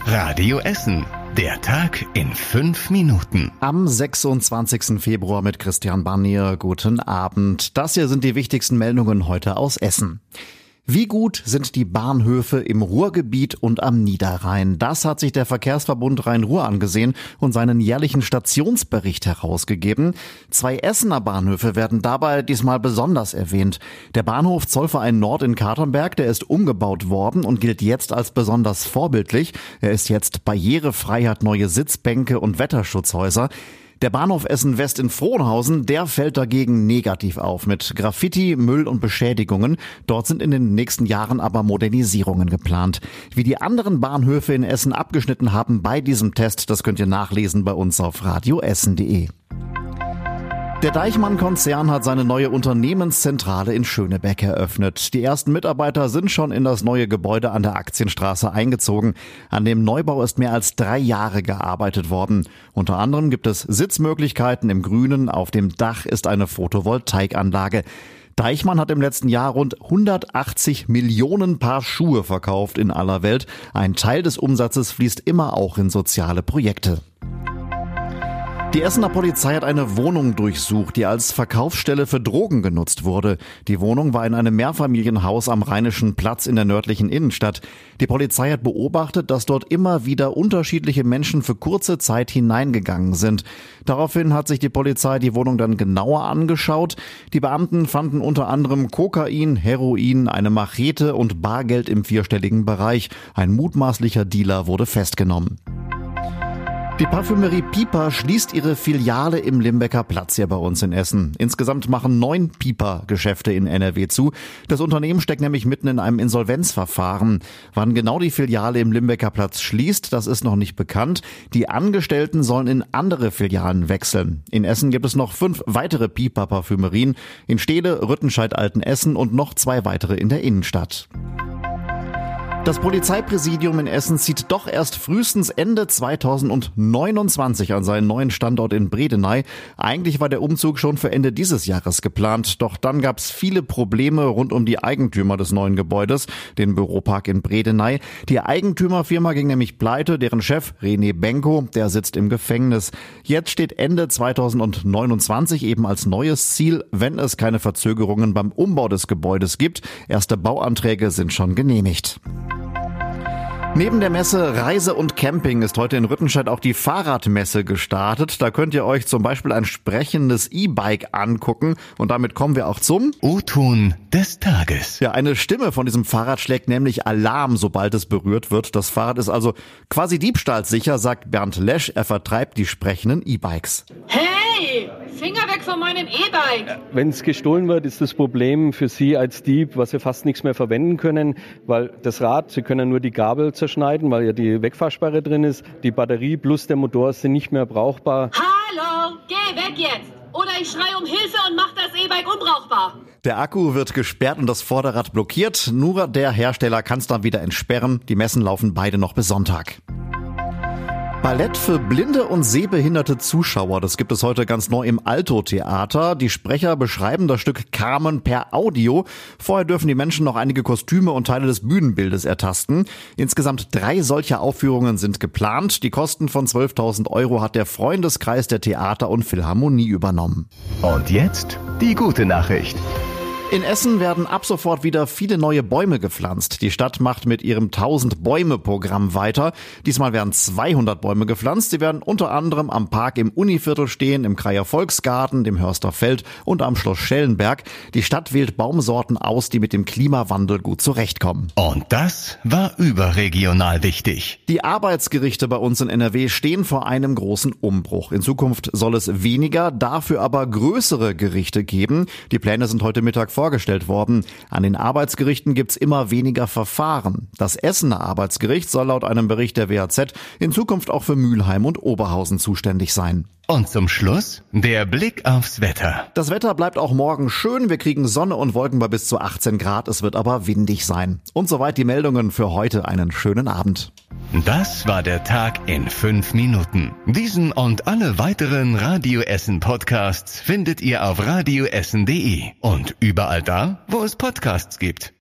Radio Essen. Der Tag in 5 Minuten. Am 26. Februar mit Christian Barnier. Guten Abend. Das hier sind die wichtigsten Meldungen heute aus Essen. Wie gut sind die Bahnhöfe im Ruhrgebiet und am Niederrhein? Das hat sich der Verkehrsverbund Rhein-Ruhr angesehen und seinen jährlichen Stationsbericht herausgegeben. 2 Essener Bahnhöfe werden dabei diesmal besonders erwähnt. Der Bahnhof Zollverein Nord in Katernberg, der ist umgebaut worden und gilt jetzt als besonders vorbildlich. Er ist jetzt barrierefrei, hat neue Sitzbänke und Wetterschutzhäuser. Der Bahnhof Essen-West in Frohnhausen, der fällt dagegen negativ auf mit Graffiti, Müll und Beschädigungen. Dort sind in den nächsten Jahren aber Modernisierungen geplant. Wie die anderen Bahnhöfe in Essen abgeschnitten haben bei diesem Test, das könnt ihr nachlesen bei uns auf radioessen.de. Der Deichmann-Konzern hat seine neue Unternehmenszentrale in Schönebeck eröffnet. Die ersten Mitarbeiter sind schon in das neue Gebäude an der Aktienstraße eingezogen. An dem Neubau ist mehr als 3 Jahre gearbeitet worden. Unter anderem gibt es Sitzmöglichkeiten im Grünen. Auf dem Dach ist eine Photovoltaikanlage. Deichmann hat im letzten Jahr rund 180 Millionen Paar Schuhe verkauft in aller Welt. Ein Teil des Umsatzes fließt immer auch in soziale Projekte. Die Essener Polizei hat eine Wohnung durchsucht, die als Verkaufsstelle für Drogen genutzt wurde. Die Wohnung war in einem Mehrfamilienhaus am Rheinischen Platz in der nördlichen Innenstadt. Die Polizei hat beobachtet, dass dort immer wieder unterschiedliche Menschen für kurze Zeit hineingegangen sind. Daraufhin hat sich die Polizei die Wohnung dann genauer angeschaut. Die Beamten fanden unter anderem Kokain, Heroin, eine Machete und Bargeld im 4-stelligen Bereich. Ein mutmaßlicher Dealer wurde festgenommen. Die Parfümerie Piper schließt ihre Filiale im Limbecker Platz hier bei uns in Essen. Insgesamt machen 9 Piper-Geschäfte in NRW zu. Das Unternehmen steckt nämlich mitten in einem Insolvenzverfahren. Wann genau die Filiale im Limbecker Platz schließt, das ist noch nicht bekannt. Die Angestellten sollen in andere Filialen wechseln. In Essen gibt es noch 5 weitere Piper-Parfümerien. In Stede, Rüttenscheid, Altenessen und noch 2 weitere in der Innenstadt. Das Polizeipräsidium in Essen zieht doch erst frühestens Ende 2029 an seinen neuen Standort in Bredeney. Eigentlich war der Umzug schon für Ende dieses Jahres geplant, doch dann gab es viele Probleme rund um die Eigentümer des neuen Gebäudes, den Büropark in Bredeney. Die Eigentümerfirma ging nämlich pleite, deren Chef René Benko, der sitzt im Gefängnis. Jetzt steht Ende 2029 eben als neues Ziel, wenn es keine Verzögerungen beim Umbau des Gebäudes gibt. Erste Bauanträge sind schon genehmigt. Neben der Messe Reise und Camping ist heute in Rüttenscheid auch die Fahrradmesse gestartet. Da könnt ihr euch zum Beispiel ein sprechendes E-Bike angucken. Und damit kommen wir auch zum O-Ton des Tages. Ja, eine Stimme von diesem Fahrrad schlägt nämlich Alarm, sobald es berührt wird. Das Fahrrad ist also quasi diebstahlsicher, sagt Bernd Lesch. Er vertreibt die sprechenden E-Bikes. Hey, Finger weg von meinem E-Bike! Wenn es gestohlen wird, ist das Problem für Sie als Dieb, was Sie fast nichts mehr verwenden können, weil das Rad, Sie können nur die Gabel zerschneiden, weil ja die Wegfahrsperre drin ist. Die Batterie plus der Motor sind nicht mehr brauchbar. Hallo, geh weg jetzt! Oder ich schreie um Hilfe und mach das E-Bike unbrauchbar. Der Akku wird gesperrt und das Vorderrad blockiert. Nur der Hersteller kann es dann wieder entsperren. Die Messen laufen beide noch bis Sonntag. Ballett für blinde und sehbehinderte Zuschauer, das gibt es heute ganz neu im Alto-Theater. Die Sprecher beschreiben das Stück Carmen per Audio. Vorher dürfen die Menschen noch einige Kostüme und Teile des Bühnenbildes ertasten. Insgesamt 3 solcher Aufführungen sind geplant. Die Kosten von 12.000 € hat der Freundeskreis der Theater und Philharmonie übernommen. Und jetzt die gute Nachricht. In Essen werden ab sofort wieder viele neue Bäume gepflanzt. Die Stadt macht mit ihrem 1000-Bäume-Programm weiter. Diesmal werden 200 Bäume gepflanzt. Sie werden unter anderem am Park im Univiertel stehen, im Kreier Volksgarten, dem Hörster Feld und am Schloss Schellenberg. Die Stadt wählt Baumsorten aus, die mit dem Klimawandel gut zurechtkommen. Und das war überregional wichtig. Die Arbeitsgerichte bei uns in NRW stehen vor einem großen Umbruch. In Zukunft soll es weniger, dafür aber größere Gerichte geben. Die Pläne sind heute Mittag vorgestellt worden. An den Arbeitsgerichten gibt's immer weniger Verfahren. Das Essener Arbeitsgericht soll laut einem Bericht der WAZ in Zukunft auch für Mülheim und Oberhausen zuständig sein. Und zum Schluss der Blick aufs Wetter. Das Wetter bleibt auch morgen schön. Wir kriegen Sonne und Wolken bei bis zu 18 Grad. Es wird aber windig sein. Und soweit die Meldungen für heute. Einen schönen Abend. Das war der Tag in 5 Minuten. Diesen und alle weiteren Radio Essen Podcasts findet ihr auf radioessen.de und überall da, wo es Podcasts gibt.